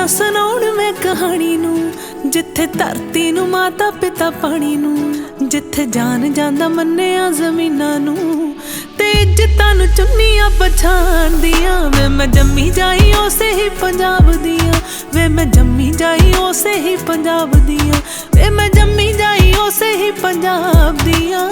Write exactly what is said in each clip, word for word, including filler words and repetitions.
ना सुनाउण मैं कहानी नू, जिथे धरती नू माता पिता पानी नू, जिथे जान जांदा मन्निया जमीनां नू, ते इज्जतां नू चुन्नियां पछाणदियां। वे मैं जम्मी जाई उसे ही पंजाब दियां, वे मैं जम्मी जाई उसे ही पंजाब दियां, वे मैं जम्मी जाई उसे ही पंजाब दियां।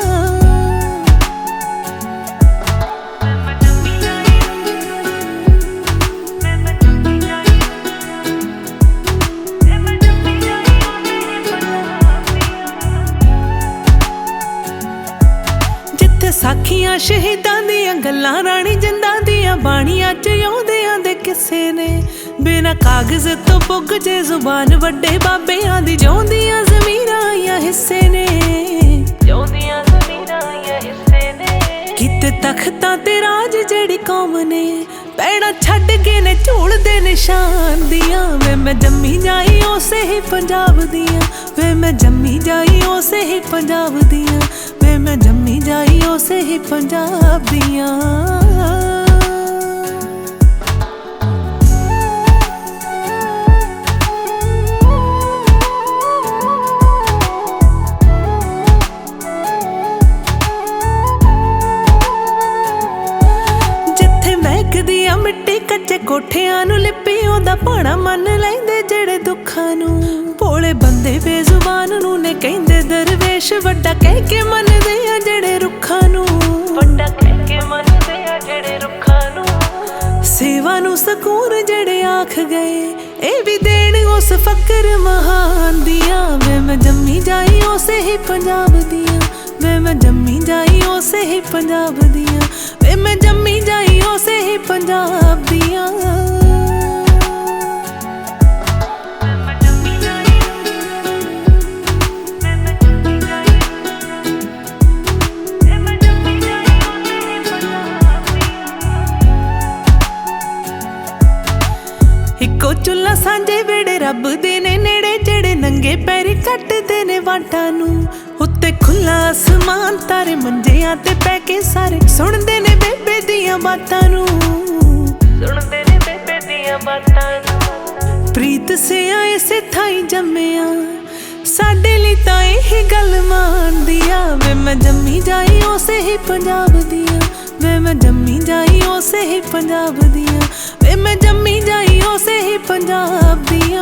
साखियां शहीदां दियां गल्लां राणी जिंदां दियां बाणियां च आउंदियां दे किस्से ने, बिना कागज तो पुग जे जुबान वड्डे बाबेयां दी जिउंदियां ज़मीरां आईयां हिस्से ने, जिउंदियां ज़मीरां आईयां हिस्से ने। किते तख्तां ते राज जेड़ी कौम ने पैड़ा छड्ड के ने झूलदे निशान दियां। वे मैं जम्मी जाई उसे ही पंजाब दियां, वे मैं जम्मी जाई उसे ही पंजाब दियां, वे मैं जम्मी जाई उसे ही पंजाब दियां। जिथे महकदियां मिट्टी कच्चे कोठियां नू लिपी ओदा भाणा मन लैंदे जेड़े दुखां नू, भोले बंदे बेजुबान नू ने कहंदे दरवेश वड्डा कह के मनदे आ जेड़े रुखां नू, वड्डा कह के मनदे आ जेड़े रुखां नू। सेवा नू सकून जेड़े आख गए ए भी देण उस फकर महान दियां। वे मैं जम्मी जाई उसे ही पंजाब दियां, वे मैं जम्मी जाई उसे ही पंजाब दियां, वे मैं जम्मी जाई उसे ही पंजाब दियां। इको चुल्ला सांझे वेड़े रब दे ने नेड़े जेड़े नंगे पैरी कटदे ने वाटां नू, उत्ते खुला आसमान तारे मंजियां ते पै के सारे सुणदे ने बेबे दियां बातां नू, सुणदे ने बेबे दियां बातां नू। प्रीत से आए से थाई जम्मिया साडे लई तां इही गल मानदिया। वे मैं जम्मी जाई उसे ही पंजाब दियां, वे मैं जम्मी जाई उसे ही पंजाब दियां, वे मैं जम्मी जाई उसे ही पंजाब दियां।